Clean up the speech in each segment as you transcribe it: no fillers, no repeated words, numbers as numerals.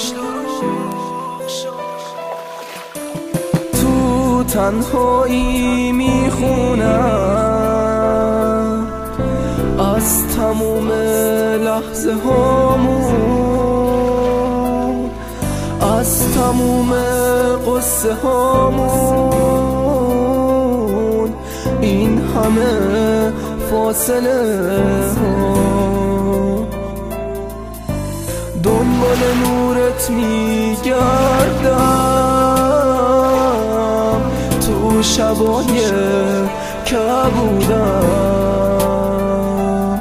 تو تنهایی میخونم از تموم لحظه هامون، از تموم قصه هامون، این همه فاصله ها. دنبال نورت میگردم تو شبای کبودم،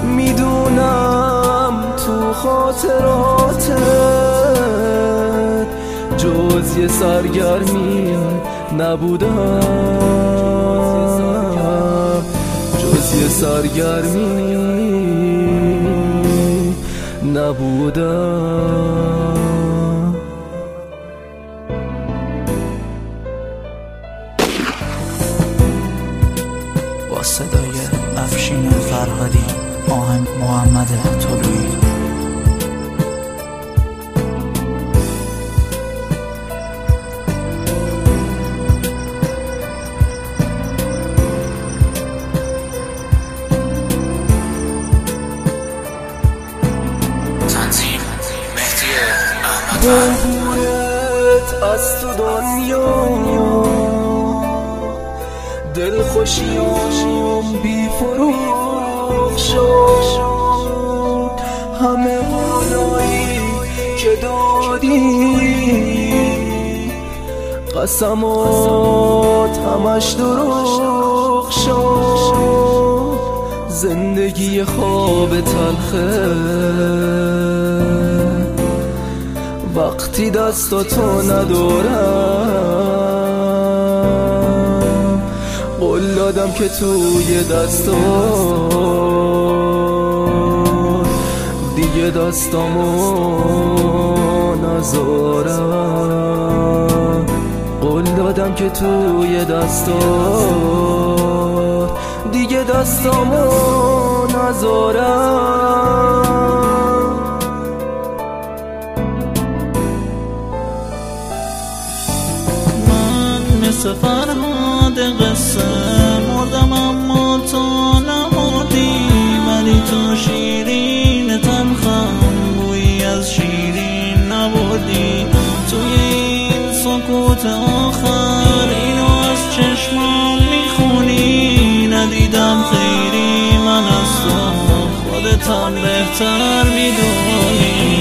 میدونم تو خاطراتت جز یه سرگرمی نبودم، جز یه سرگرمی نبودم. با صدای افشین فرهادی، آهنگ محمد طلویی. بهورت از تو دنیا دلخوشیام بی فروغ شد، همه بالایی که دادی قسمات همش دروغ شد، زندگی خواب تلخه وقتی دستاتو ندارم، قول دادم که توی دستات دیگه دستامو نذارم، قول دادم که توی دستات دیگه دستامو نذارم. مثل فرهاد قصه مردم اما تو نمردی، ولی تو شیرین تلخم بویی از شیرین نبردی. توی این سکوت آخر اینو از چشمام میخونی، ندیدم خیری من از تو خودتم بهتر میدونی.